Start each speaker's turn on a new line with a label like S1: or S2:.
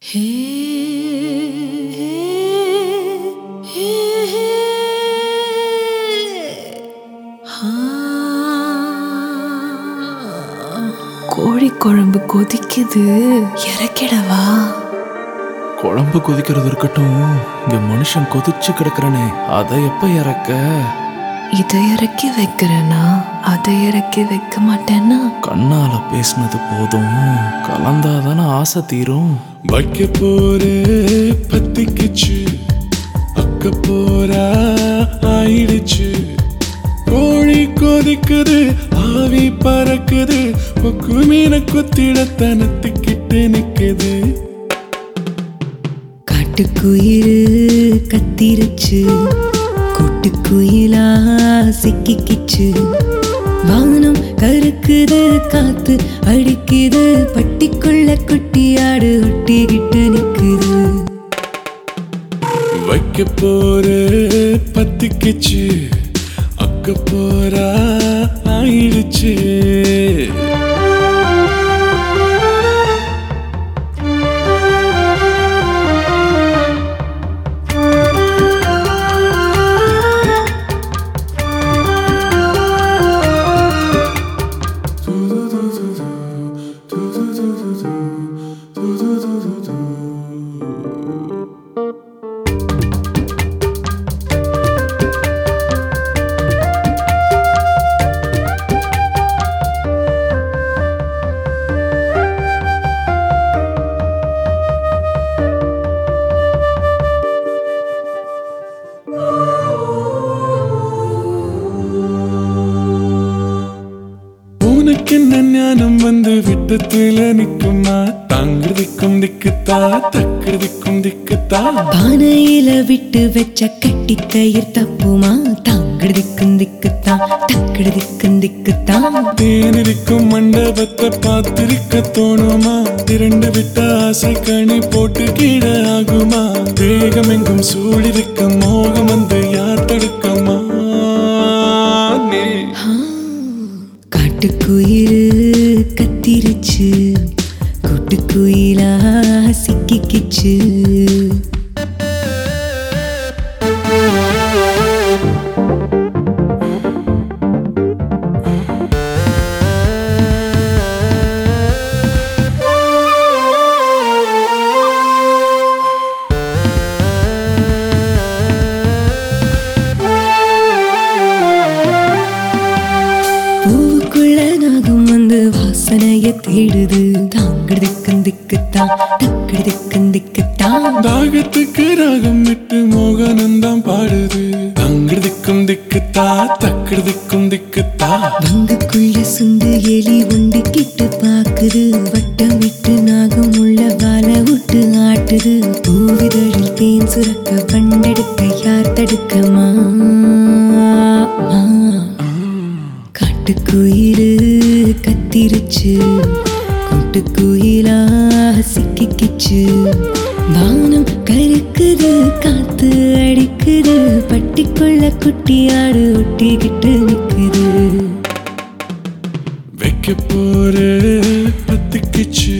S1: கோழி குழம்பு கொதிக்குது, இறக்கிடவா?
S2: குழம்பு கொதிக்கிறது இருக்கட்டும், இங்க மனுஷன் கொதிச்சு கிடக்குறனே, அதை எப்ப இறக்க?
S1: இதை இறக்கி வைக்கிறேன்னா அதை இறக்கி வைக்க மாட்டேன்னா?
S2: கண்ணால பேசினது போதும், கலந்தாதான ஆசை தீரும்.
S3: வைக்க போற பத்திக்குச்சு, அக்க போரா ஆயிடுச்சு. கோழி கொதிக்குது, ஆவி பறக்குது, கொக்கு மீன கொத்திட தனத்துக்கிட்டு நிக்குது.
S4: காட்டுக்குயிரு கத்திருச்சு, கூட்டுக்குயிலா சிக்கிக்கிச்சு. வானம் கருக்குது, காத்து அடிக்குது, பட்டிக்குள்ள குட்டியாடு ஒட்டிக்கிட்டு நிக்குது.
S3: வைக்க போற பத்திக்குச்சு, அக்க போரா ஆயிடுச்சு. ஞானம் வந்து விட்டத்துல நிக்குமா, தாங்கிறதுக்கும் திக்குத்தா, தக்கிறதுக்கும் திக்குத்தா.
S4: பானையில விட்டு வச்ச கட்டி கயிர் தப்புமா, தாங்கிறதுக்கும் திக்குத்தா, தக்கிறதுக்கும் திக்குத்தா.
S3: தேனிருக்கும் மண்டபத்தை பார்த்திருக்க தோணுமா, திரண்டு விட்ட ஆசை கணி போட்டு கீழ ஆகுமா. தேகம் எங்கும் சூழிருக்க மோகம் வந்து யார் தடுக்கமா?
S4: காட்டுக்குயிரு கத்திருச்சு, கூட்டுக்குயிலா சிக்கிக்கிச்சு. வாசனைய தேடுது, தாங்கிறதுக்கும் திக்குத்தா, தக்கிறதுக்கும் திக்குத்தா.
S3: தாகத்துக்கு ராகம் விட்டு மோகனந்தான் பாடுது, தாங்கிறதுக்கும் திக்குத்தா, தக்கிறதுக்கும் திக்குத்தா.
S4: பங்குக்குள்ள சுண்டு எலி உண்டு கிட்டு பாக்குது, வட்டமிட்டு நாகம் உள்ள வாழ விட்டு ஆட்டுது. பூவிதழில் தேன் சுரக்க பண்டெடுக்க யார் தடுக்கமா? காட்டுக்குயிரு கத்திருச்சு, கூட்டுக்குயிலா சிக்கிக்கிச்சு. வானம் கருக்குது, காத்து அடிக்குது, பட்டிக்குள்ள குட்டியாடு ஒட்டிக்கிட்டு நிக்குது.
S3: வைக்க போற பத்திக்குச்சு,